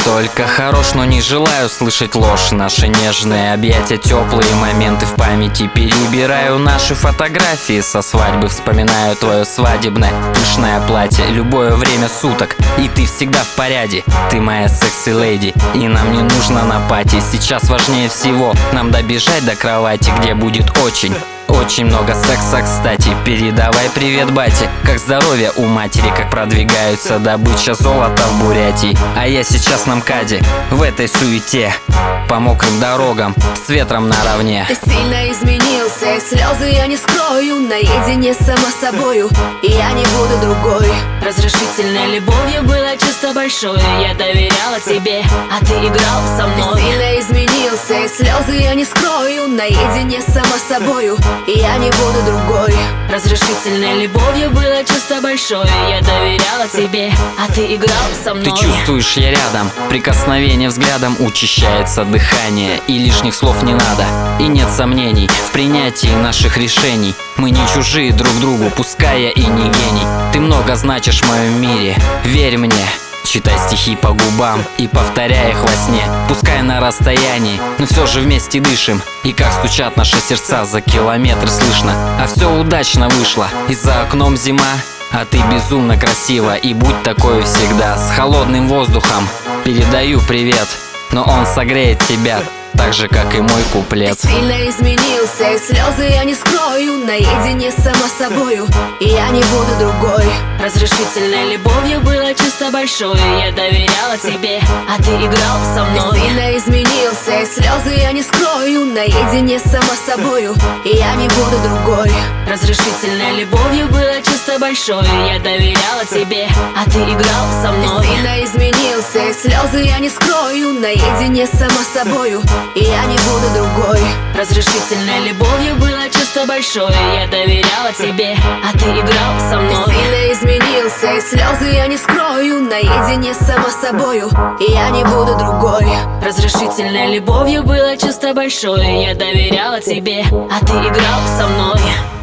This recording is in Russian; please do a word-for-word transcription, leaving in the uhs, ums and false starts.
только хорош, но не желаю слышать ложь. Наши нежные объятия, теплые моменты в памяти. Перебираю наши фотографии со свадьбы, вспоминаю твое свадебное пышное платье. Любое время суток, и ты всегда в порядке. Ты моя секси-леди, и нам не нужно на пати. Сейчас важнее всего нам добежать до кровати, где будет очень очень много секса, кстати. Передавай привет бате. Как здоровье у матери, как продвигаются добыча золота в Бурятии. А я сейчас на МКАДе, в этой суете, по мокрым дорогам, с ветром наравне. Ты сильно изменился, и слезы я не скрою. Наедине само собою, и я не буду другой. Разрешительной любовью было чувство большое. Я доверяла тебе, а ты играл со мной. Ты сильно изменился, и слезы я не скрою. Наедине само собою, и я не буду другой. Разрешительной любовью было чувство большое. Я доверяла тебе, а ты играл со мной. Ты чувствуешь, я рядом, прикосновение взглядом, учащается дыхание, и лишних слов не надо. И нет сомнений в принятии наших решений. Мы не чужие друг другу, пускай я и не гений. Ты много значишь в моем мире, верь мне. Читай стихи по губам и повторяй их во сне. Пускай на расстоянии, но все же вместе дышим. И как стучат наши сердца, за километры слышно. А все удачно вышло, и за окном зима, а ты безумно красива. И будь такой всегда, с холодным воздухом передаю привет, но он согреет тебя так же, как и мой куплет. Ты сильно изменился, и слезы я не скрою. Наедине само собою, и я не буду другой. Разрешительной любовью было чувство большое. Я доверяла тебе, а ты играл со мной. Ты сильно изменился, и слезы я не скрою. Наедине само собою, и я не буду другой. Разрешительной любовью было чувство большое. Я доверяла тебе, а ты играл со мной. Ты сильно изменился, и слезы я не скрою. Наедине само собою, и я не буду другой. Разрешительной любовью было чувство большое. Я доверяла тебе, а ты играл со мной. Ты сильно изменился, и слезы я не скрою. Наедине само собою, и я не буду другой. Разрешительной любовью было чувство большое. Я доверяла тебе, а ты играл со мной.